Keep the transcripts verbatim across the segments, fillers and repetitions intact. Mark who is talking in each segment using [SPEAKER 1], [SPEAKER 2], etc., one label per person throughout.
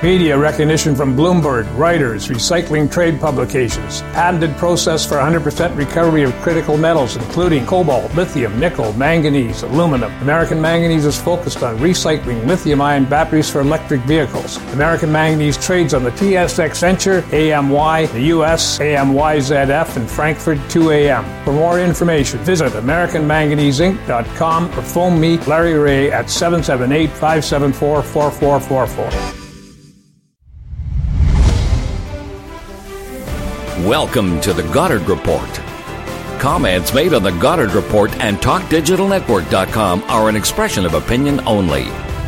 [SPEAKER 1] Media recognition from Bloomberg, Reuters, recycling trade publications. Patented process for one hundred percent recovery of critical metals, including cobalt, lithium, nickel, manganese, aluminum. American Manganese is focused on recycling lithium-ion batteries for electric vehicles. American Manganese trades on the T S X Venture, A M Y, the U S, A M Y Z F, and Frankfurt two A M. For more information, visit American Manganese Inc dot com or phone me, Larry Ray, at seven seven eight, five seven four, four four four four.
[SPEAKER 2] Welcome to the Goddard Report. Comments made on the Goddard Report and talk digital network dot com are an expression of opinion only.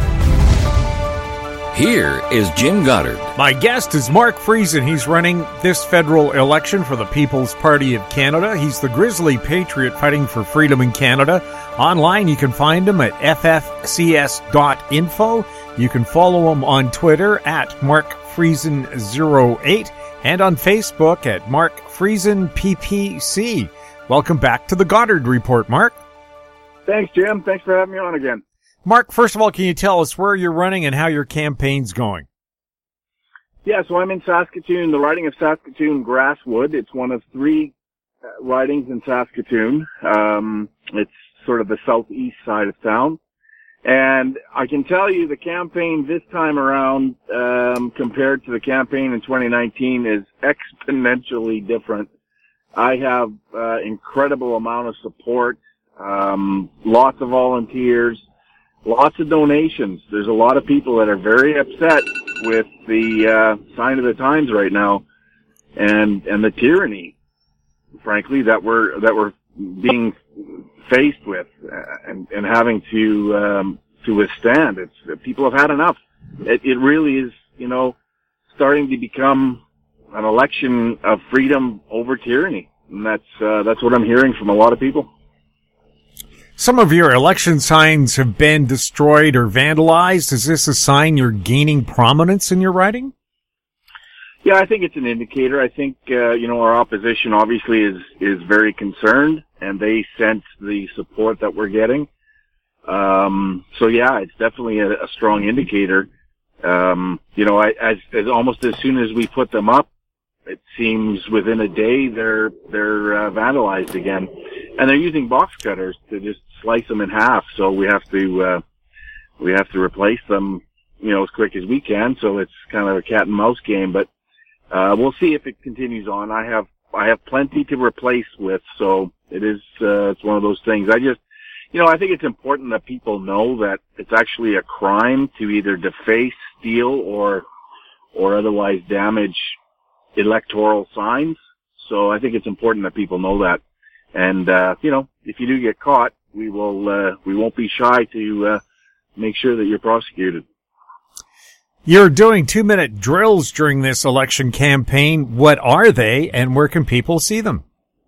[SPEAKER 2] Here is Jim Goddard.
[SPEAKER 3] My guest is Mark Friesen. He's running this federal election for the People's Party of Canada. He's the grizzly patriot fighting for freedom in Canada. Online, you can find him at f f c s dot info. You can follow him on Twitter at Mark Friesen zero eight and on Facebook at Mark Friesen P P C. Welcome back to the Goddard Report, Mark.
[SPEAKER 4] Thanks, Jim. Thanks for having me on again.
[SPEAKER 3] Mark, first of all, can you tell us where you're running and how your campaign's going?
[SPEAKER 4] Yeah, so I'm in Saskatoon, the riding of Saskatoon Grasswood. It's one of three uh, ridings in Saskatoon. Um, it's sort of the southeast side of town. And I can tell you the campaign this time around, um, compared to the campaign in twenty nineteen is exponentially different. I have, uh, incredible amount of support, um, lots of volunteers, lots of donations. There's a lot of people that are very upset with the, uh, sign of the times right now and, and the tyranny, frankly, that we're, that we're being faced with uh, and, and having to um, to withstand. It's people have had enough. It, it really is, you know, starting to become an election of freedom over tyranny, and that's uh, that's what I'm hearing from a lot of people.
[SPEAKER 3] Some of your election signs have been destroyed or vandalized. Is this a sign you're gaining prominence in your riding?
[SPEAKER 4] Yeah, I think it's an indicator. I think, uh, you know, our opposition obviously is, is very concerned, and they sense the support that we're getting. Um, so yeah, it's definitely a, a strong indicator. Um, you know, I, as, as almost as soon as we put them up, it seems within a day they're, they're, uh, vandalized again. And they're using box cutters to just slice them in half, so we have to, uh, we have to replace them, you know, as quick as we can, so it's kind of a cat and mouse game, but Uh, we'll see if it continues on. I have, I have plenty to replace with, so it is, uh, it's one of those things. I just, you know, I think it's important that people know that it's actually a crime to either deface, steal, or, or otherwise damage electoral signs. So I think it's important that people know that. And, uh, you know, if you do get caught, we will, uh, we won't be shy to, uh, make sure that you're prosecuted.
[SPEAKER 3] You're doing two-minute drills during this election campaign. What are they, and where can people see them?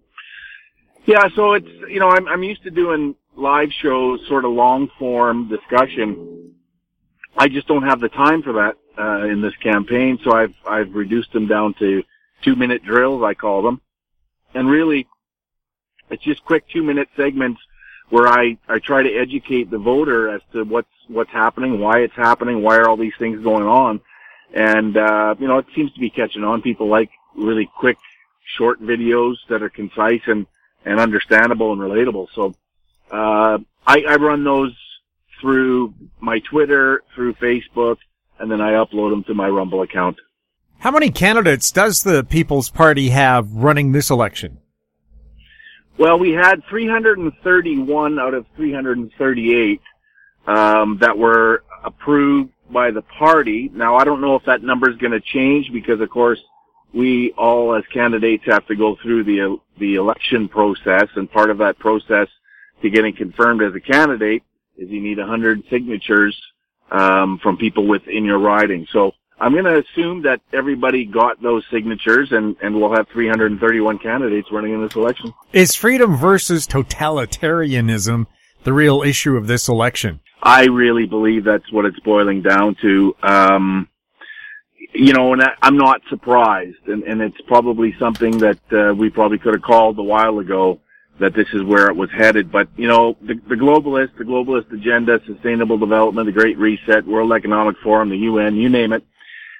[SPEAKER 4] Yeah, so it's, you know, I'm, I'm used to doing live shows, sort of long-form discussion. I just don't have the time for that uh, in this campaign, so I've I've reduced them down to two-minute drills, I call them. And really, it's just quick two-minute segments where I, I try to educate the voter as to what's, what's happening, why it's happening, why are all these things going on. And, uh, you know, it seems to be catching on. People like really quick, short videos that are concise and, and understandable and relatable. So, uh, I, I run those through my Twitter, through Facebook, and then I upload them to my Rumble account.
[SPEAKER 3] How many candidates does the People's Party have running this election?
[SPEAKER 4] Well, we had three hundred thirty-one out of three hundred thirty-eight um, that were approved by the party. Now, I don't know if that number is going to change because, of course, we all as candidates have to go through the the election process, and part of that process to getting confirmed as a candidate is you need one hundred signatures um, from people within your riding. So I'm going to assume that everybody got those signatures, and, and we'll have three hundred thirty-one candidates running in this election.
[SPEAKER 3] Is freedom versus totalitarianism the real issue of this election?
[SPEAKER 4] I really believe that's what it's boiling down to. Um, you know, and I, I'm not surprised, and, and it's probably something that uh, we probably could have called a while ago, that this is where it was headed. But, you know, the, the globalists, the globalist agenda, sustainable development, the Great Reset, World Economic Forum, the U N, you name it,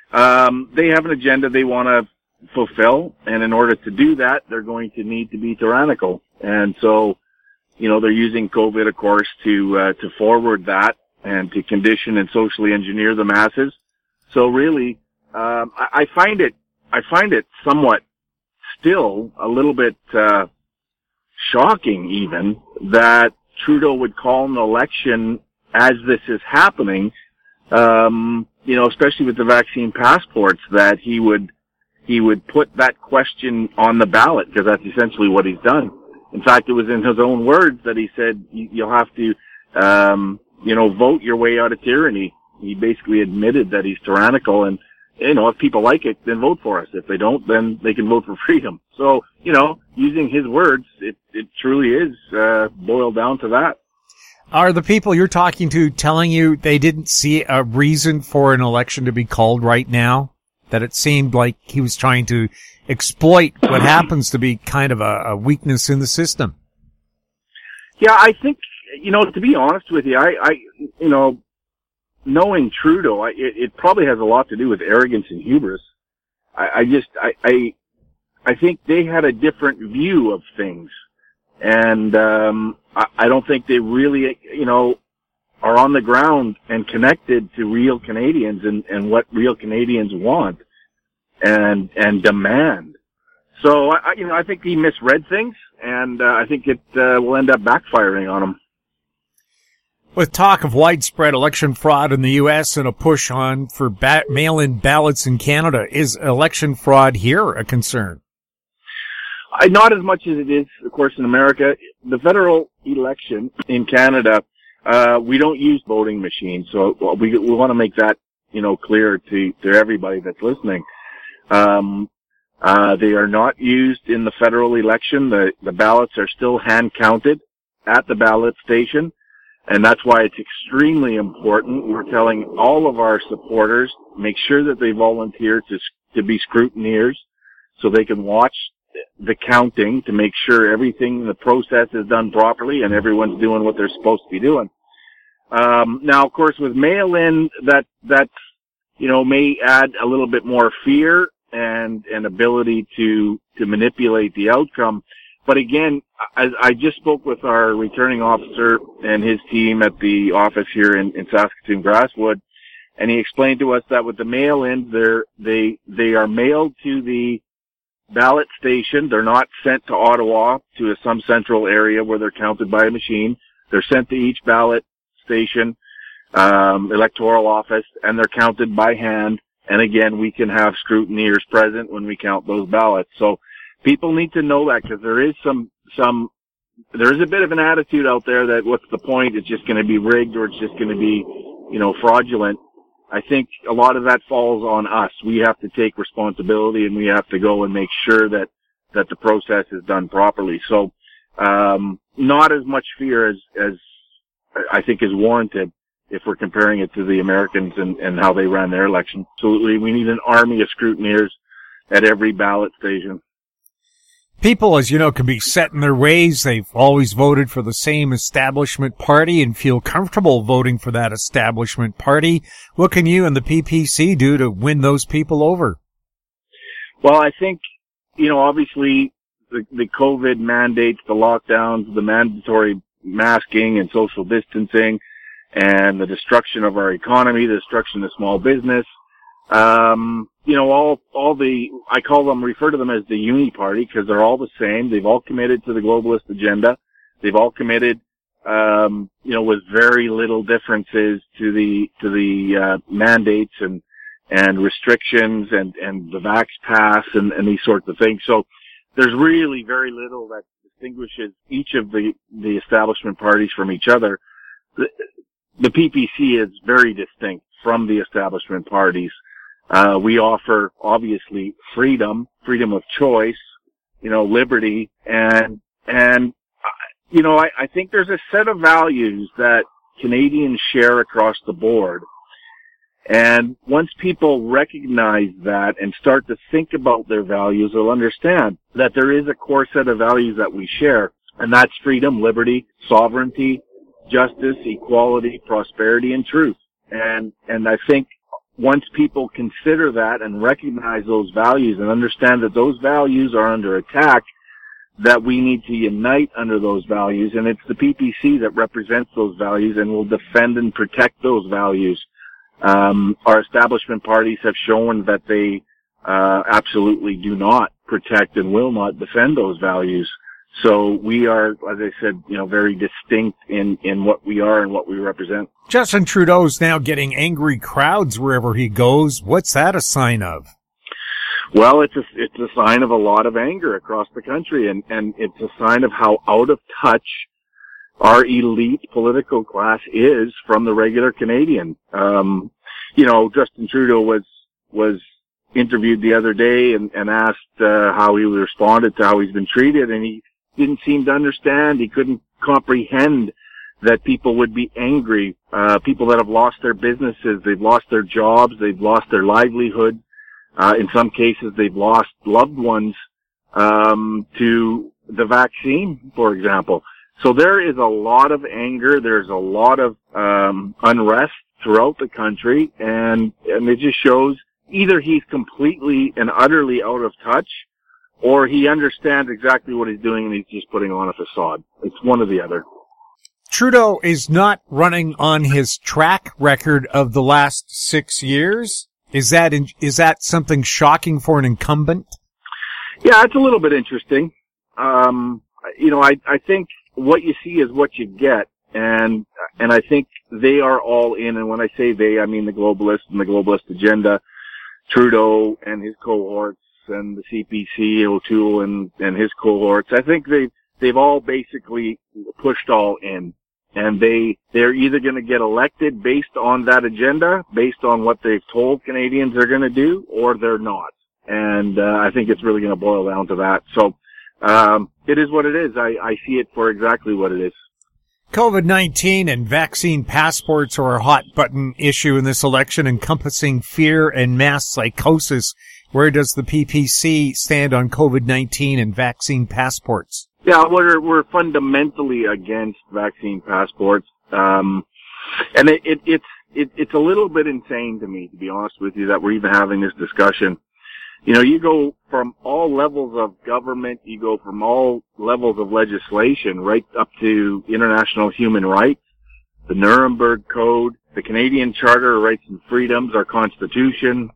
[SPEAKER 4] um, they have an agenda they want to fulfill, and in order to do that, they're going to need to be tyrannical. And so, you know, they're using COVID, of course, to uh, to forward that and to condition and socially engineer the masses. So really, um, I, I find it I find it somewhat still a little bit uh, shocking, even, that Trudeau would call an election as this is happening. Um, you know, especially with the vaccine passports, that he would he would put that question on the ballot, because that's essentially what he's done. In fact, it was in his own words that he said, you'll have to, um, you know, vote your way out of tyranny. He basically admitted that he's tyrannical, and, you know, if people like it, then vote for us. If they don't, then they can vote for freedom. So, you know, using his words, it, it truly is, uh, boiled down to that.
[SPEAKER 3] Are the people you're talking to telling you they didn't see a reason for an election to be called right now? That it seemed like he was trying to exploit what happens to be kind of a, a weakness in the system?
[SPEAKER 4] Yeah, I think, you know, to be honest with you, I, I you know, knowing Trudeau, I, it, it probably has a lot to do with arrogance and hubris. I, I just, I, I, I think they had a different view of things. And, um, I, I don't think they really, you know, are on the ground and connected to real Canadians and, and what real Canadians want and, and demand. So, I, you know, I think he misread things, and, uh, I think it, uh, will end up backfiring on him.
[SPEAKER 3] With talk of widespread election fraud in the U S and a push on for ba- mail-in ballots in Canada, is election fraud here a concern?
[SPEAKER 4] I, not as much as it is, of course, in America. The federal election in Canada, uh, we don't use voting machines, so we, we want to make that, you know, clear to, to everybody that's listening. Um, uh, they are not used in the federal election. The, the ballots are still hand counted at the ballot station. And that's why it's extremely important. We're telling all of our supporters, make sure that they volunteer to, to be scrutineers so they can watch the counting to make sure everything in the process is done properly and everyone's doing what they're supposed to be doing. Um, now, of course, with mail-in, that, that, you know, may add a little bit more fear and, and ability to, to manipulate the outcome. But again, I, I just spoke with our returning officer and his team at the office here in, in Saskatoon Grasswood, and he explained to us that with the mail-in, they're, they, they are mailed to the ballot station. They're not sent to Ottawa to a, some central area where they're counted by a machine. They're sent to each ballot station, um, electoral office, and they're counted by hand. And again, we can have scrutineers present when we count those ballots. So people need to know that, because there is some, some, there is a bit of an attitude out there that what's the point? It's just going to be rigged, or it's just going to be, you know, fraudulent. I think a lot of that falls on us. We have to take responsibility, and we have to go and make sure that, that the process is done properly. So, um, not as much fear as, as I think is warranted if we're comparing it to the Americans and, and how they ran their election. Absolutely. We need an army of scrutineers at every ballot station.
[SPEAKER 3] People, as you know, can be set in their ways. They've always voted for the same establishment party and feel comfortable voting for that establishment party. What can you and the P P C do to win those people over?
[SPEAKER 4] Well, I think, you know, obviously the, the COVID mandates, the lockdowns, the mandatory masking and social distancing, and the destruction of our economy, the destruction of small business. Um, you know, all, all the, I call them, refer to them as the uni party, because they're all the same. They've all committed to the globalist agenda. They've all committed, um, you know, with very little differences to the, to the, uh, mandates and, and restrictions and, and the Vax Pass and, and these sorts of things. So there's really very little that distinguishes each of the, the establishment parties from each other. The, the P P C is very distinct from the establishment parties. Uh, we offer, obviously, freedom, freedom of choice, you know, liberty, and, and, uh, you know, I, I think there's a set of values that Canadians share across the board. And once people recognize that and start to think about their values, they'll understand that there is a core set of values that we share, and that's freedom, liberty, sovereignty, justice, equality, prosperity, and truth. And, and I think once people consider that and recognize those values and understand that those values are under attack, that we need to unite under those values. And it's the P P C that represents those values and will defend and protect those values. Um, our establishment parties have shown that they uh, absolutely do not protect and will not defend those values. So we are, as I said, you know, very distinct in, in what we are and what we represent.
[SPEAKER 3] Justin Trudeau's now getting angry crowds wherever he goes. What's that a sign of?
[SPEAKER 4] Well, it's a, it's a sign of a lot of anger across the country, and, and it's a sign of how out of touch our elite political class is from the regular Canadian. Um, you know, Justin Trudeau was, was interviewed the other day and, and asked, uh, how he responded to how he's been treated, and he didn't seem to understand. He couldn't comprehend that people would be angry. Uh, people that have lost their businesses, they've lost their jobs, they've lost their livelihood. Uh, in some cases, they've lost loved ones, um, to the vaccine, for example. So there is a lot of anger. There's a lot of, um, unrest throughout the country. And, and it just shows either he's completely and utterly out of touch, or he understands exactly what he's doing and he's just putting on a facade. It's one or the other.
[SPEAKER 3] Trudeau is not running on his track record of the last six years. Is that in, is that something shocking for an incumbent?
[SPEAKER 4] Yeah, it's a little bit interesting. Um, you know, I, I think what you see is what you get, and and I think they are all in. And when I say they, I mean the globalists and the globalist agenda, Trudeau and his cohorts, and the C P C, O'Toole and and his cohorts. I think they they've all basically pushed all in. And they, they're either going to get elected based on that agenda, based on what they've told Canadians they're going to do, or they're not. And, uh, I think it's really going to boil down to that. So, um, it is what it is. I, I see it for exactly what it is.
[SPEAKER 3] COVID nineteen and vaccine passports are a hot button issue in this election, encompassing fear and mass psychosis. Where does the P P C stand on COVID nineteen and vaccine passports?
[SPEAKER 4] Yeah, we're, we're fundamentally against vaccine passports. Um, and it, it, it's, it, it's a little bit insane to me, to be honest with you, that we're even having this discussion. You know, you go from all levels of government, you go from all levels of legislation, right up to international human rights, the Nuremberg Code, the Canadian Charter of Rights and Freedoms, our Constitution,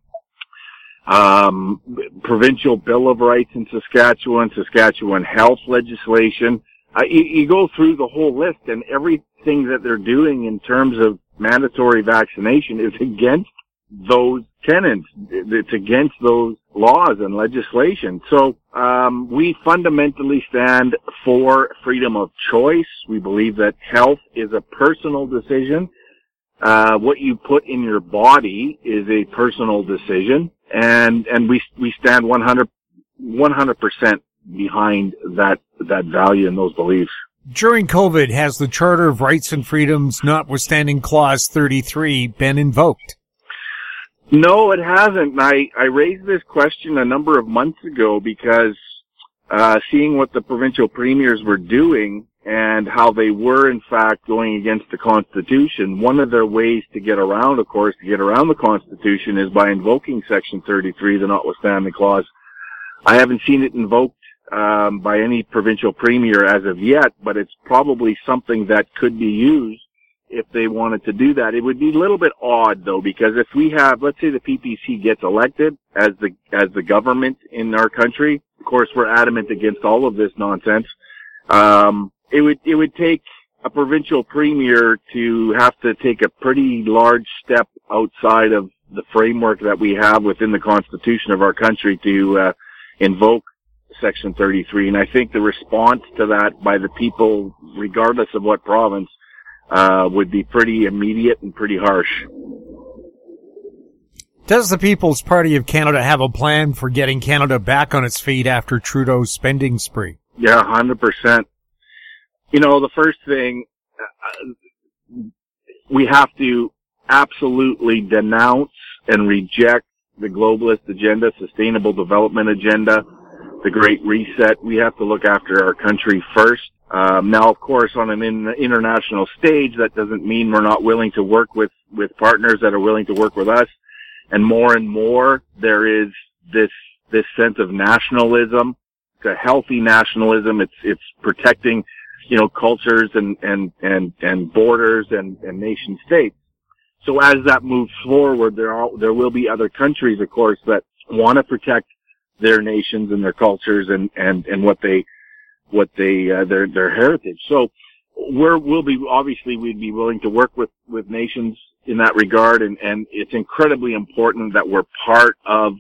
[SPEAKER 4] um, Provincial Bill of Rights in Saskatchewan, Saskatchewan health legislation. Uh, you, you go through the whole list, and everything that they're doing in terms of mandatory vaccination is against those tenets. It's against those laws and legislation. So, um, we fundamentally stand for freedom of choice. We believe that health is a personal decision. Uh, what you put in your body is a personal decision. And, and we, we stand one hundred, one hundred percent behind that, that value and those beliefs.
[SPEAKER 3] During COVID, has the Charter of Rights and Freedoms, notwithstanding Clause thirty-three, been invoked?
[SPEAKER 4] No, it hasn't. And I, I raised this question a number of months ago because, uh, seeing what the provincial premiers were doing and how they were, in fact, going against the Constitution, one of their ways to get around, of course, to get around the Constitution is by invoking Section thirty-three, the notwithstanding clause. I haven't seen it invoked um, by any provincial premier as of yet, but it's probably something that could be used if they wanted to do that. It would be a little bit odd, though, because if we have, let's say the P P C gets elected as the as the government in our country, of course, we're adamant against all of this nonsense. Um, It would, it would take a provincial premier to have to take a pretty large step outside of the framework that we have within the Constitution of our country to, uh, invoke Section thirty-three. And I think the response to that by the people, regardless of what province, uh, would be pretty immediate and pretty harsh.
[SPEAKER 3] Does the People's Party of Canada have a plan for getting Canada back on its feet after Trudeau's spending spree?
[SPEAKER 4] Yeah, one hundred percent. You know, the first thing, uh, we have to absolutely denounce and reject the globalist agenda, sustainable development agenda, the Great Reset. We have to look after our country first. Um, now, of course, on an in, international stage, that doesn't mean we're not willing to work with, with partners that are willing to work with us. and more and more there is this this sense of nationalism. It's a healthy nationalism. It's it's protecting, you know, cultures and and and and borders and and nation states. So as that moves forward, there are there will be other countries, of course, that want to protect their nations and their cultures and and and what they what they uh, their their heritage. So we're we'll be obviously we'd be willing to work with with nations in that regard, and and it's incredibly important that we're part of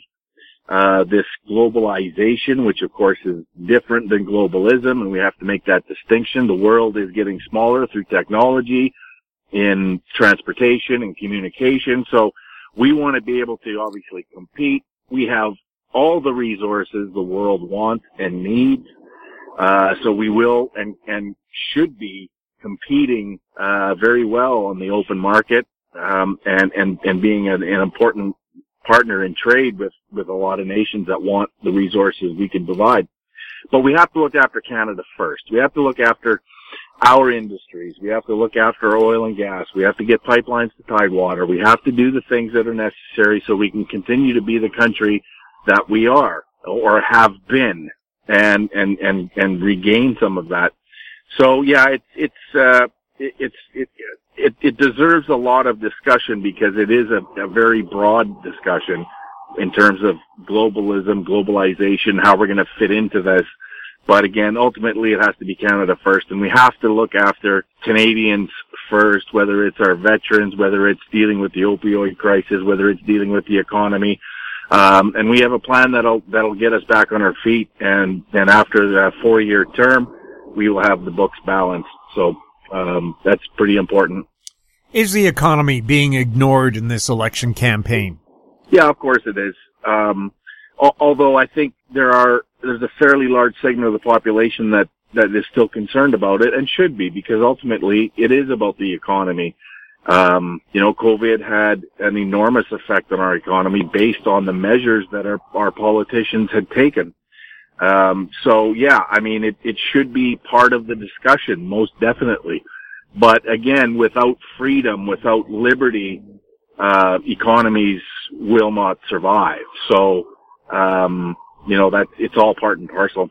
[SPEAKER 4] uh this globalization, which of course is different than globalism, and we have to make that distinction. The world is getting smaller through technology, in transportation and communication, so we want to be able to obviously compete. We have all the resources the world wants and needs, uh so we will and and should be competing uh very well on the open market, um and and and being an, an important partner in trade with with a lot of nations that want the resources we can provide. But we have to look after Canada first. We have to look after our industries. We have to look after oil and gas. We have to get pipelines to Tidewater. We have to do the things that are necessary so we can continue to be the country that we are or have been, and and and and regain some of that. So yeah, it's it's uh it, it's it, it it deserves a lot of discussion because it is a, a very broad discussion in terms of globalism, globalization, how we're going to fit into this. But again, ultimately it has to be Canada first, and we have to look after Canadians first, whether it's our veterans, whether it's dealing with the opioid crisis, whether it's dealing with the economy. Um, and we have a plan that'll, that'll get us back on our feet. And then after the four year term, we will have the books balanced. So, um, that's pretty important.
[SPEAKER 3] Is the economy being ignored in this election campaign?
[SPEAKER 4] Yeah, of course it is. Um, al- although I think there are, there's a fairly large segment of the population that, that is still concerned about it and should be, because ultimately it is about the economy. Um, you know, COVID had an enormous effect on our economy based on the measures that our, our politicians had taken. Um, so yeah, I mean, it, it should be part of the discussion, most definitely. But again, without freedom, without liberty, uh, economies will not survive. So, um, you know, that it's all part and parcel.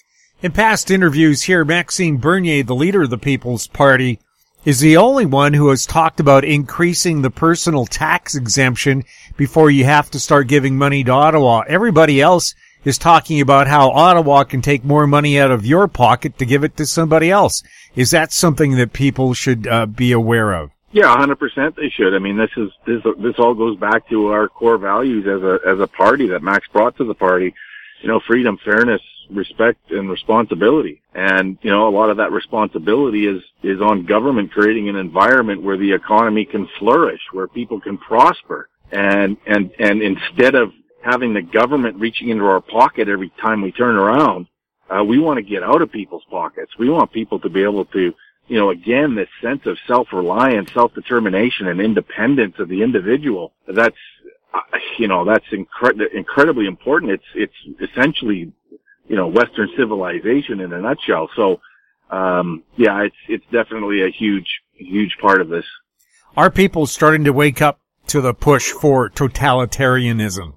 [SPEAKER 3] In past interviews here, Maxime Bernier, the leader of the People's Party, is the only one who has talked about increasing the personal tax exemption before you have to start giving money to Ottawa. Everybody else is talking about how Ottawa can take more money out of your pocket to give it to somebody else. Is that something that people should uh, be aware of?
[SPEAKER 4] Yeah, one hundred percent they should. I mean, this is this this all goes back to our core values as a as a party that Max brought to the party. You know, freedom, fairness, respect, and responsibility. And, you know, a lot of that responsibility is, is on government creating an environment where the economy can flourish, where people can prosper. And, and, and instead of having the government reaching into our pocket every time we turn around, uh, we want to get out of people's pockets. We want people to be able to, you know, again, this sense of self-reliance, self-determination, and independence of the individual. That's, uh, you know, that's incre- incredibly important. It's, it's essentially, you know, Western civilization in a nutshell. So, um, yeah, it's, it's definitely a huge, huge part of this.
[SPEAKER 3] Are people starting to wake up to the push for totalitarianism?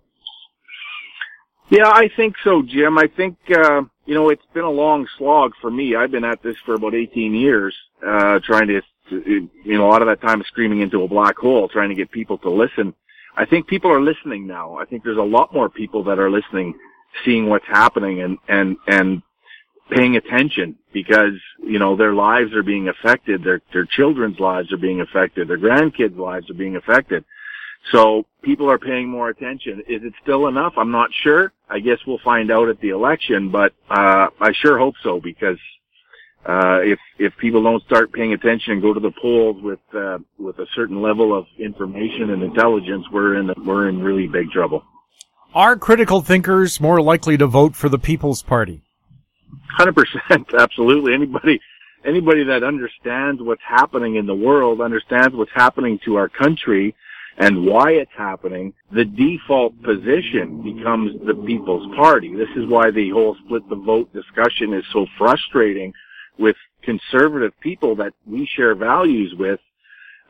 [SPEAKER 4] Yeah, I think so, Jim. I think, uh, you know, it's been a long slog for me. I've been at this for about eighteen years, uh, trying to, you know, a lot of that time screaming into a black hole, trying to get people to listen. I think people are listening now. I think there's a lot more people that are listening, seeing what's happening and, and, and paying attention because, you know, their lives are being affected. Their, their children's lives are being affected. Their grandkids' lives are being affected. So people are paying more attention. Is it still enough? I'm not sure. I guess we'll find out at the election, but, uh, I sure hope so because, uh, if, if people don't start paying attention and go to the polls with, uh, with a certain level of information and intelligence, we're in, we're in really big trouble.
[SPEAKER 3] Are critical thinkers more likely to vote for the People's Party?
[SPEAKER 4] one hundred percent, absolutely. Anybody, anybody that understands what's happening in the world, understands what's happening to our country and why it's happening, the default position becomes the People's Party. This is why the whole split the vote discussion is so frustrating with conservative people that we share values with.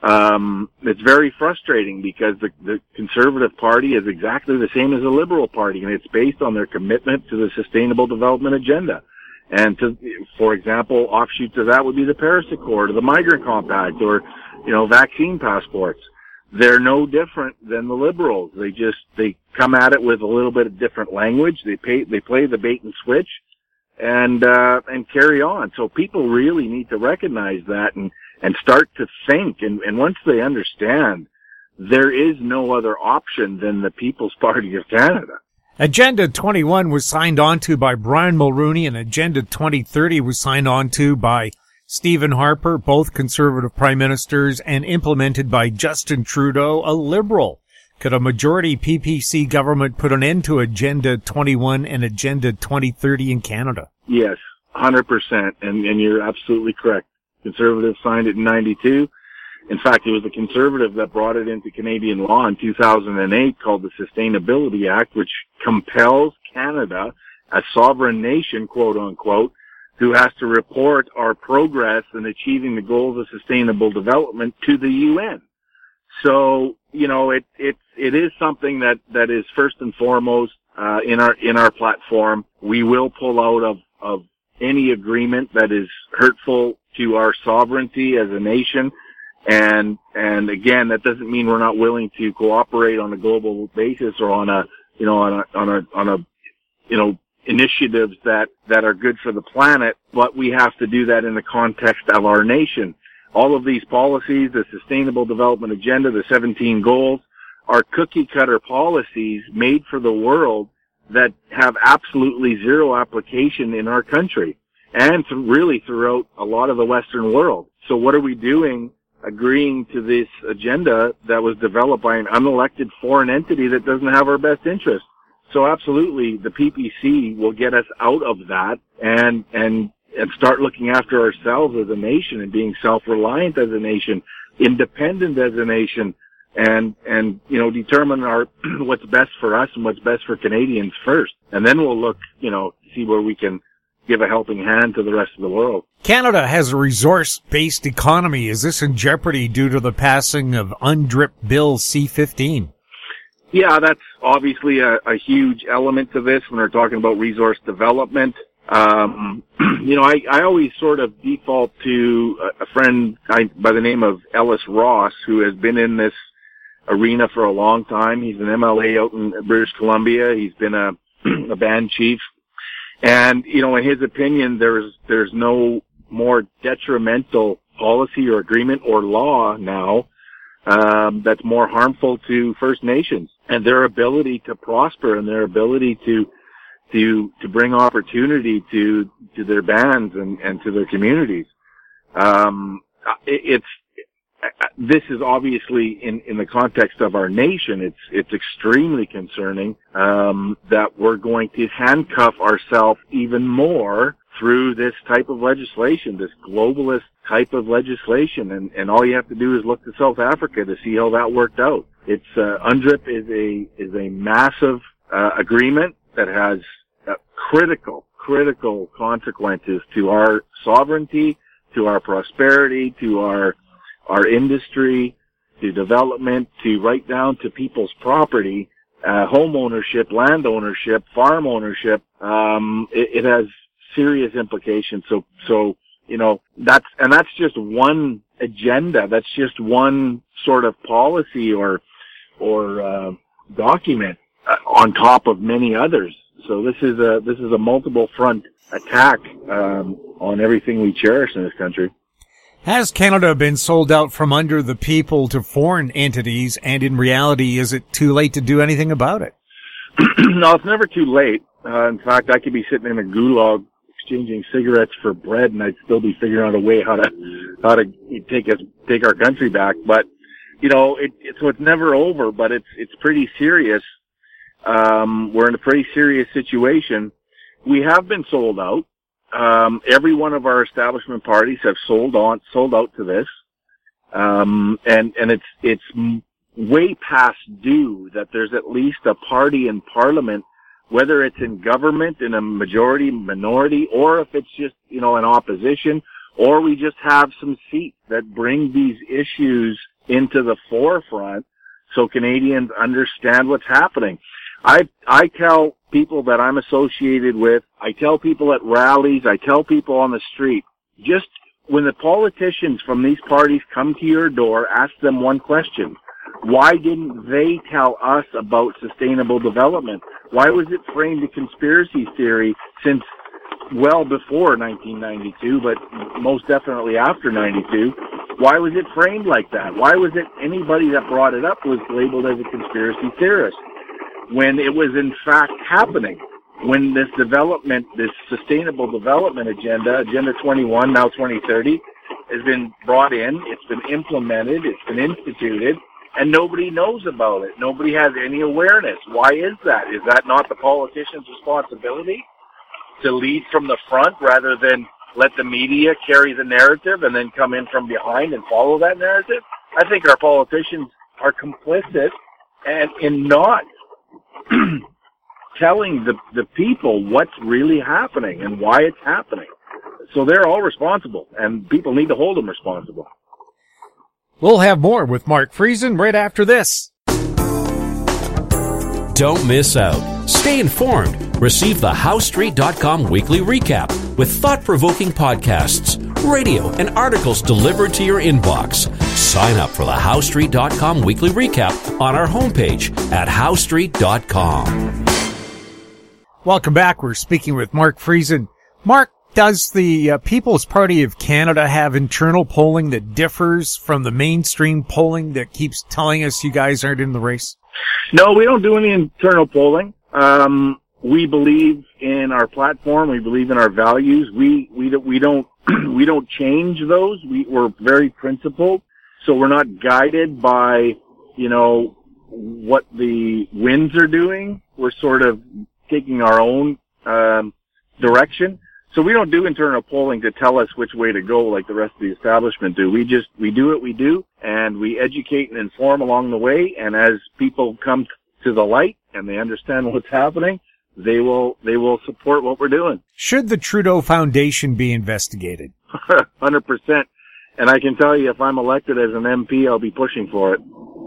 [SPEAKER 4] Um, it's very frustrating because the, the Conservative Party is exactly the same as the Liberal Party, and it's based on their commitment to the Sustainable Development Agenda. And to, for example, offshoots of that would be the Paris Accord or the Migrant Compact or, you know, vaccine passports. They're no different than the Liberals. They just, they come at it with a little bit of different language. They pay, they play the bait and switch and, uh, and carry on. So people really need to recognize that and, and start to think. And, and once they understand, there is no other option than the People's Party of Canada.
[SPEAKER 3] Agenda twenty-one was signed onto by Brian Mulroney, and Agenda twenty thirty was signed onto by Stephen Harper, both Conservative Prime Ministers, and implemented by Justin Trudeau, a Liberal. Could a majority P P C government put an end to Agenda twenty-one and Agenda twenty thirty in Canada?
[SPEAKER 4] Yes, one hundred percent, and, and you're absolutely correct. Conservatives signed it in ninety-two. In fact, it was the Conservative that brought it into Canadian law in two thousand eight called the Sustainability Act, which compels Canada, a sovereign nation, quote unquote, who has to report our progress in achieving the goals of sustainable development to the U N. So, you know, it, it, it is something that, that is first and foremost, uh, in our, in our platform. We will pull out of, of any agreement that is hurtful to our sovereignty as a nation. And, and again, that doesn't mean we're not willing to cooperate on a global basis or on a, you know, on a, on a, on a, you know, initiatives that, that are good for the planet, but we have to do that in the context of our nation. All of these policies, the Sustainable Development Agenda, the seventeen goals, are cookie cutter policies made for the world that have absolutely zero application in our country and to really throughout a lot of the Western world. So what are we doing agreeing to this agenda that was developed by an unelected foreign entity that doesn't have our best interest? So absolutely, the P P C will get us out of that and, and, and start looking after ourselves as a nation and being self-reliant as a nation, independent as a nation, and, and, you know, determine our, what's best for us and what's best for Canadians first. And then we'll look, you know, see where we can give a helping hand to the rest of the world.
[SPEAKER 3] Canada has a resource-based economy. Is this in jeopardy due to the passing of UNDRIP Bill C fifteen?
[SPEAKER 4] Yeah, that's obviously a, a huge element to this when we're talking about resource development. Um, you know, I, I always sort of default to a, a friend I, by the name of Ellis Ross, who has been in this arena for a long time. He's an M L A out in British Columbia. He's been a, a band chief. And, you know, in his opinion, there's, there's no more detrimental policy or agreement or law now, um, that's more harmful to First Nations and their ability to prosper and their ability to, to, to bring opportunity to, to their bands and, and to their communities. Um, it, it's, this is obviously in, in the context of our nation, it's, it's extremely concerning, um, that we're going to handcuff ourselves even more through this type of legislation, this globalist type of legislation. And, and all you have to do is look to South Africa to see how that worked out. It's, uh, UNDRIP is a, is a massive, uh, agreement that has uh, critical, critical consequences to our sovereignty, to our prosperity, to our, our industry, to development, to right down to people's property, uh, home ownership, land ownership, farm ownership. Um, it, it has serious implications. So, so, you know, that's, and that's just one agenda. That's just one sort of policy or, or, uh, document uh, on top of many others. So this is a, this is a multiple front attack, um, on everything we cherish in this country.
[SPEAKER 3] Has Canada been sold out from under the people to foreign entities, and in reality, is it too late to do anything about it?
[SPEAKER 4] No, it's never too late. Uh, in fact, I could be sitting in a gulag exchanging cigarettes for bread, and I'd still be figuring out a way how to how to take us take our country back. But you know, it, it so it's never over. But it's it's pretty serious. Um, we're in a pretty serious situation. We have been sold out. Um, every one of our establishment parties have sold on, sold out to this. Um, and, and it's, it's way past due that there's at least a party in Parliament, whether it's in government, in a majority, minority, or if it's just, you know, an opposition, or we just have some seats that bring these issues into the forefront so Canadians understand what's happening. I, I tell people that I'm associated with, I tell people at rallies, I tell people on the street, just when the politicians from these parties come to your door, ask them one question. Why didn't they tell us about sustainable development? Why was it framed a conspiracy theory since well before nineteen ninety-two, but most definitely after ninety-two? Why was it framed like that? Why was it anybody that brought it up was labeled as a conspiracy theorist when it was in fact happening? When this development, this sustainable development agenda, Agenda twenty-one, now twenty thirty, has been brought in, it's been implemented, it's been instituted, and nobody knows about it. Nobody has any awareness. Why is that? Is that not the politician's responsibility to lead from the front rather than let the media carry the narrative and then come in from behind and follow that narrative? I think our politicians are complicit and in not telling the, the people what's really happening and why it's happening. So they're all responsible, and people need to hold them responsible.
[SPEAKER 3] We'll have more with Mark Friesen right after this.
[SPEAKER 5] Don't miss out. Stay informed. Receive the How Street dot com weekly recap with thought-provoking podcasts, radio, and articles delivered to your inbox. Sign up for the How Street dot com weekly recap on our homepage at How Street dot com.
[SPEAKER 3] Welcome back. We're speaking with Mark Friesen. Mark, does the uh, People's Party of Canada have internal polling that differs from the mainstream polling that keeps telling us you guys aren't in the race?
[SPEAKER 4] No, we don't do any internal polling. Um, we believe in our platform. We believe in our values. We we don't we don't we don't change those. We, we're very principled, so we're not guided by you know what the winds are doing. We're sort of taking our own um, direction. So we don't do internal polling to tell us which way to go like the rest of the establishment do. We just, we do what we do, and we educate and inform along the way, and as people come to the light and they understand what's happening, they will, they will support what we're doing.
[SPEAKER 3] Should the Trudeau Foundation be investigated?
[SPEAKER 4] one hundred percent. And I can tell you, if I'm elected as an M P, I'll be pushing for it.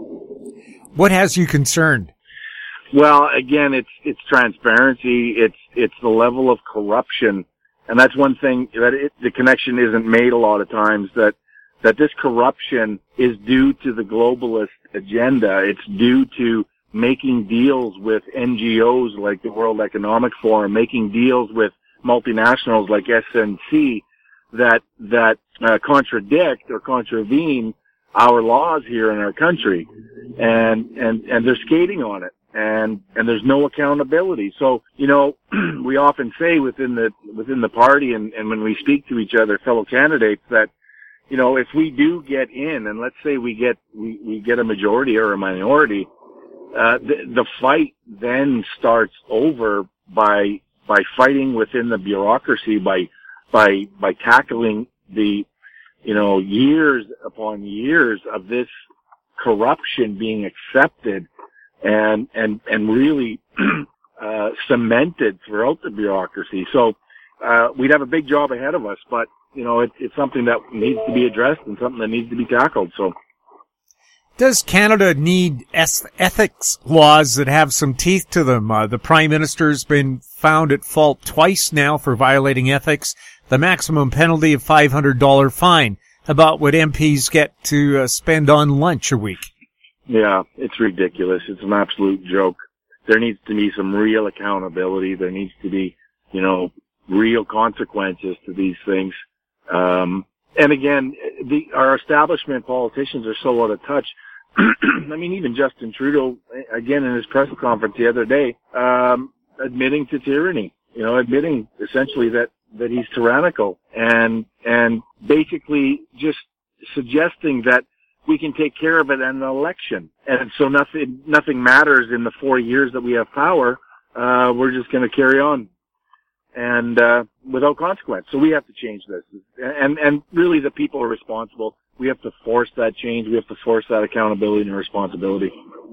[SPEAKER 3] What has you concerned?
[SPEAKER 4] Well, again, it's, it's transparency. It's, it's the level of corruption. And that's one thing that it, the connection isn't made a lot of times, that, that this corruption is due to the globalist agenda. It's due to making deals with N G Os like the World Economic Forum, making deals with multinationals like S N C that, that, uh, contradict or contravene our laws here in our country. And, and, and they're skating on it. And, and there's no accountability. So, you know, we often say within the, within the party and, and when we speak to each other, fellow candidates, that, you know, if we do get in, and let's say we get, we, we get a majority or a minority, uh, the, the fight then starts over by, by fighting within the bureaucracy, by, by, by tackling the, you know, years upon years of this corruption being accepted and, and, and really, uh, cemented throughout the bureaucracy. So, uh, we'd have a big job ahead of us, but, you know, it, it's something that needs to be addressed and something that needs to be tackled. So,
[SPEAKER 3] does Canada need ethics laws that have some teeth to them? Uh, the Prime Minister's been found at fault twice now for violating ethics. The maximum penalty of five hundred dollars fine, about what M Ps get to uh, spend on lunch a week.
[SPEAKER 4] Yeah, it's ridiculous. It's an absolute joke. There needs to be some real accountability. There needs to be, you know, real consequences to these things. Um, and again, the, our establishment politicians are so out of touch. I mean, even Justin Trudeau, again, in his press conference the other day, um, admitting to tyranny, you know, admitting essentially that, that he's tyrannical and, and basically just suggesting that we can take care of it in an election. And so nothing, nothing matters in the four years that we have power. Uh, we're just going to carry on and, uh, without consequence. So we have to change this. And, and really the people are responsible. We have to force that change. We have to force that accountability and responsibility.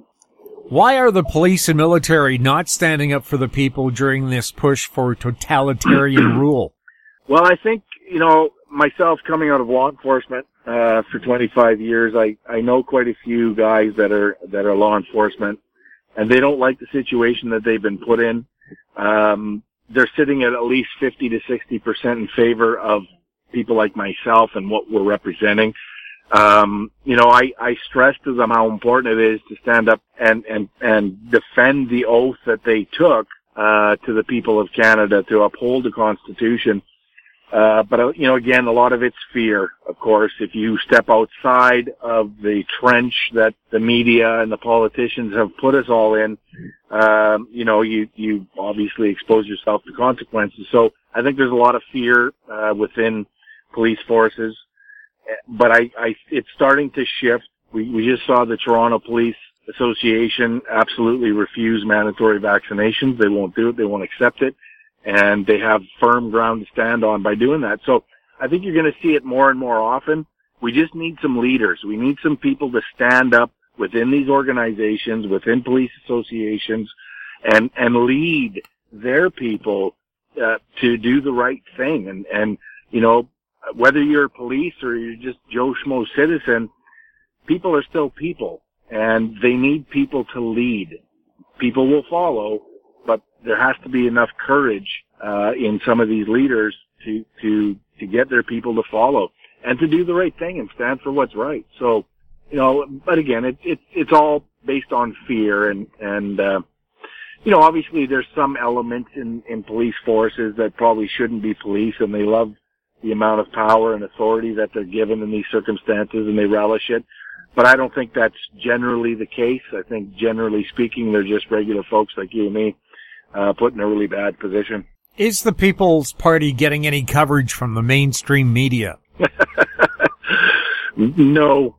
[SPEAKER 3] Why are the police and military not standing up for the people during this push for totalitarian rule?
[SPEAKER 4] Well, I think, you know, myself, coming out of law enforcement uh, for twenty-five years, I, I know quite a few guys that are that are law enforcement, and they don't like the situation that they've been put in. Um, they're sitting at at least fifty to sixty percent in favor of people like myself and what we're representing. Um, you know, I, I stress to them how important it is to stand up and, and, and defend the oath that they took, uh, to the people of Canada to uphold the Constitution. Uh, but, uh, you know, again, a lot of it's fear, of course. If you step outside of the trench that the media and the politicians have put us all in, um, you know, you, you obviously expose yourself to consequences. So I think there's a lot of fear, uh, within police forces. But I, I, it's starting to shift. We, we just saw the Toronto Police Association absolutely refuse mandatory vaccinations. They won't do it. They won't accept it. And they have firm ground to stand on by doing that. So I think you're going to see it more and more often. We just need some leaders. We need some people to stand up within these organizations, within police associations, and, and lead their people, uh, to do the right thing. And, and, you know, whether you're police or you're just Joe Schmo citizen, people are still people, and they need people to lead. People will follow, but there has to be enough courage uh, in some of these leaders to to to get their people to follow and to do the right thing and stand for what's right. So, you know, but again, it, it it's all based on fear, and and uh, you know, obviously there's some elements in in police forces that probably shouldn't be police, and they love the amount of power and authority that they're given in these circumstances, and they relish it. But I don't think that's generally the case. I think generally speaking, they're just regular folks like you and me, uh, put in a really bad position.
[SPEAKER 3] Is the People's Party getting any coverage from the mainstream media?
[SPEAKER 4] No,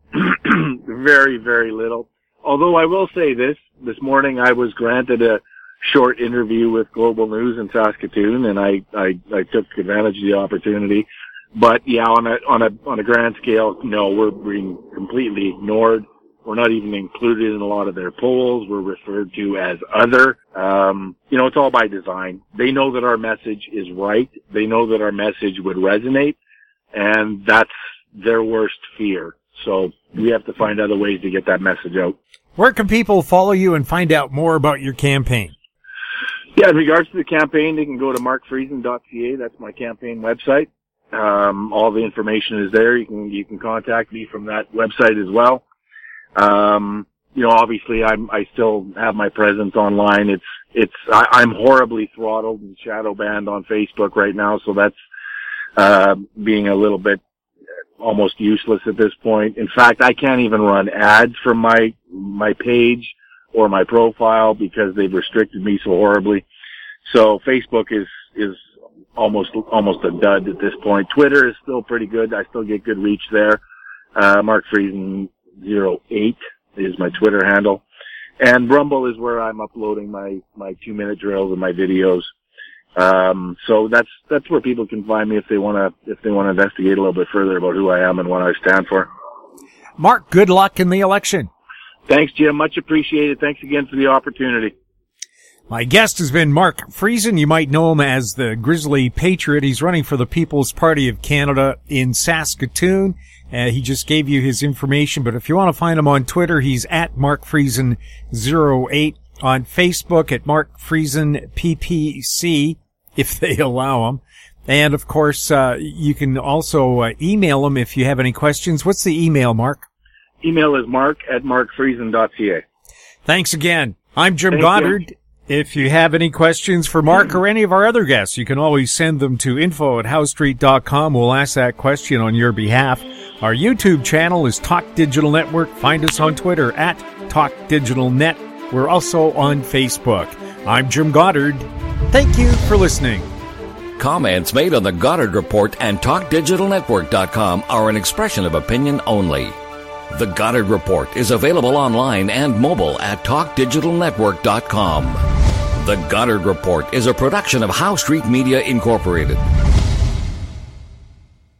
[SPEAKER 4] very, very little. Although I will say this, this morning I was granted a short interview with Global News in Saskatoon, and I, I, I took advantage of the opportunity. But yeah, on a, on a, on a grand scale, no, we're being completely ignored. We're not even included in a lot of their polls. We're referred to as other. Um, you know, it's all by design. They know that our message is right. They know that our message would resonate, and that's their worst fear. So we have to find other ways to get that message out.
[SPEAKER 3] Where can people follow you and find out more about your campaign?
[SPEAKER 4] Yeah, in regards to the campaign, they can go to mark friesen dot c a. That's my campaign website. Um, all the information is there. You can, you can contact me from that website as well. Um, you know, obviously I'm, I still have my presence online. It's, it's, I, I'm horribly throttled and shadow banned on Facebook right now. So that's, uh, being a little bit almost useless at this point. In fact, I can't even run ads from my, my page or my profile because they've restricted me so horribly. So Facebook is, is almost, almost a dud at this point. Twitter is still pretty good. I still get good reach there. Uh, Mark Friesen zero eight is my Twitter handle. And Rumble is where I'm uploading my, my two minute drills and my videos. Um, so that's, that's where people can find me if they want to, if they want to investigate a little bit further about who I am and what I stand for.
[SPEAKER 3] Mark, good luck in the election.
[SPEAKER 4] Thanks, Jim. Much appreciated. Thanks again for the opportunity.
[SPEAKER 3] My guest has been Mark Friesen. You might know him as the Grizzly Patriot. He's running for the People's Party of Canada in Saskatoon. Uh, he just gave you his information, but if you want to find him on Twitter, he's at Mark Friesen zero eight. On Facebook at Mark Friesen P P C, if they allow him. And of course, uh, you can also uh, email him if you have any questions. What's the email, Mark?
[SPEAKER 4] Email is mark at mark friesen dot c a.
[SPEAKER 3] Thanks again. I'm Jim
[SPEAKER 4] Thank
[SPEAKER 3] Goddard.
[SPEAKER 4] You.
[SPEAKER 3] If you have any questions for Mark or any of our other guests, you can always send them to info at house street dot com. We'll ask that question on your behalf. Our YouTube channel is Talk Digital Network. Find us on Twitter at Talk Digital Net. We're also on Facebook. I'm Jim Goddard. Thank you for listening.
[SPEAKER 2] Comments made on the Goddard Report and talk digital network dot com are an expression of opinion only. The Goddard Report is available online and mobile at talk digital network dot com. The Goddard Report is a production of Howe Street Media Incorporated.